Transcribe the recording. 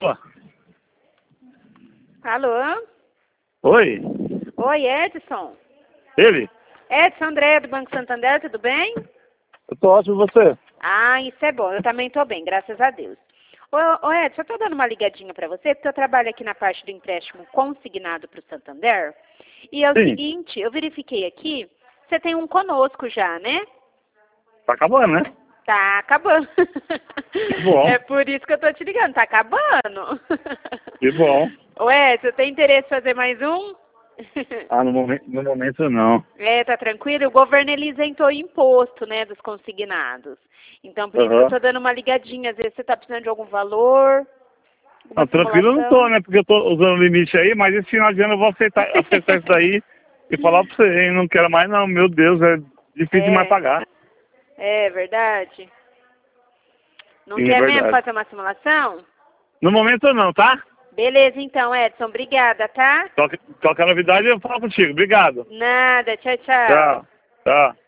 Alô? Oi? Oi, Edson? Ele? Edson André, do Banco Santander, tudo bem? Eu tô ótimo, e você? Ah, isso é bom. Eu também tô bem, graças a Deus. Ô Edson, eu tô dando uma ligadinha pra você, porque eu trabalho aqui na parte do empréstimo consignado pro Santander. E é o Sim. seguinte, eu verifiquei aqui, você tem um conosco já, né? Tá acabando, né? Tá acabando. Que bom. É por isso que eu tô te ligando, tá acabando. Que bom. Ô Edson, tem interesse em fazer mais um? Ah, no momento não. É, tá tranquilo? O governo ele isentou o imposto, né, dos consignados. Então, por isso que eu Aham. tô dando uma ligadinha. Às vezes você tá precisando de algum valor, alguma Não, tranquilo eu não tô, simulação. né? Porque eu tô usando o limite aí, mas esse final de ano eu vou acertar isso daí e falar pra você, hein? Não quero mais não, meu Deus, é difícil demais pagar. É verdade. Não Sim, é quer mesmo verdade. fazer uma simulação? No momento não, tá? Beleza, então, Edson. Obrigada, tá? Qualquer novidade eu falo contigo. Obrigado. Nada. Tchau, tchau. Tchau. Tchau.